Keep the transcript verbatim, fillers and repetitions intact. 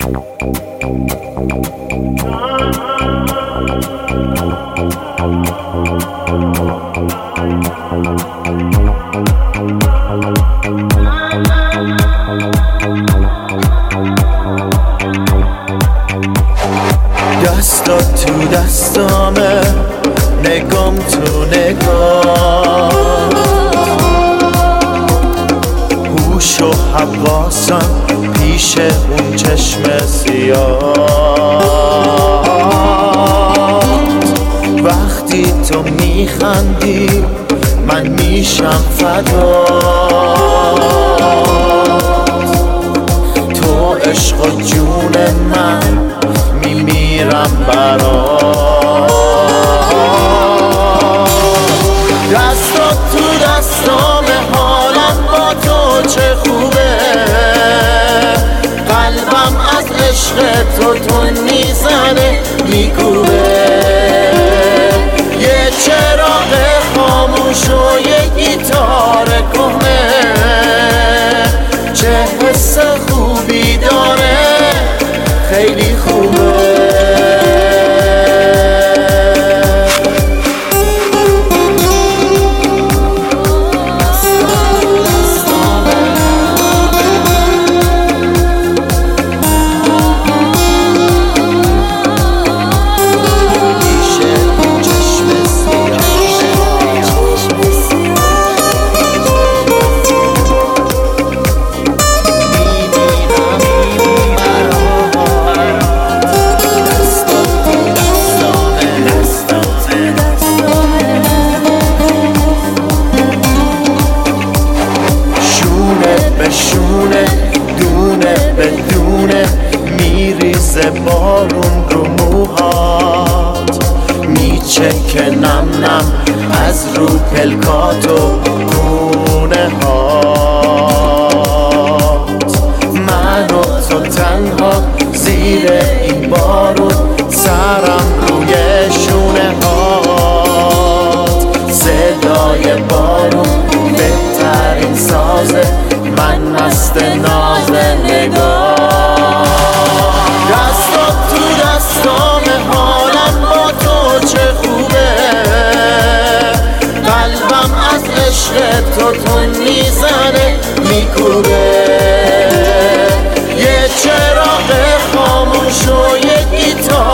دستات تو دستامه، نگام تو نگاه، هوش و حواسم پیش اون چشم سیاه. وقتی تو میخندی من میشم فدا، تو عشق و جون من میمیرم برات. دستات تو دستام، حالم با تو چه خوبه، قلبم از عشق تو تون میزنه میکوبه. یه چراغ خاموش و یه گیتار کهنه، چه حس خوبی داره، خیلی خوبه. شونه دونه به دونه میریزه بارون رو موهات، میچکه نم نم از رو پلکات و گونه هات. من و تو تنها زیر این بارون، سرم روی شونه هات. صدای بارون بهترین سازه، من مست ناز نگاه. دستات تو دستام، حالم با تو چه خوبه، قلبم از عشق تو تون میزنه میکوبه. یه چراغ خاموش و یه گیتار